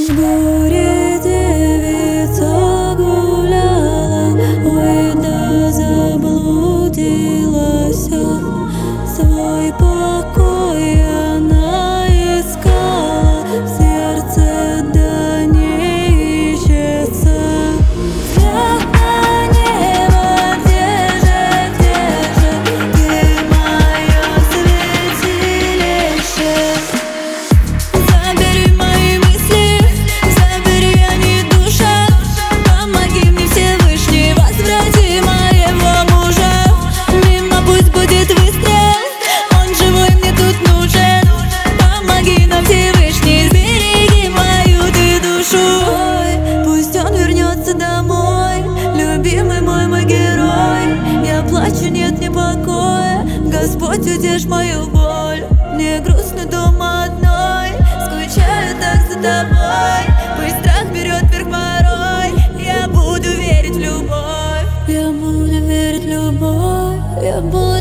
В горе девица гуляла, ой, да заблудилась. Свой покой она искала, в сердце да не ищется. Взгляд на небо, где же, где мое святилище? Забери мои мысли, забери, они душа. Помоги мне, Всевышний, возврати моего мужа. Мимо пусть будет выстрел, он живой мне тут нужен. Помоги нам, Всевышний, сбереги мою ты душу. Ой, пусть он вернется домой, любимый мой герой. Я плачу, нет мне покоя, Господь, утешь мою боль. Мне грустно дома одной, скучаю так за тобой. Пусть страх берет вверх порой, я буду верить в любовь. Я буду верить в любовь, я буду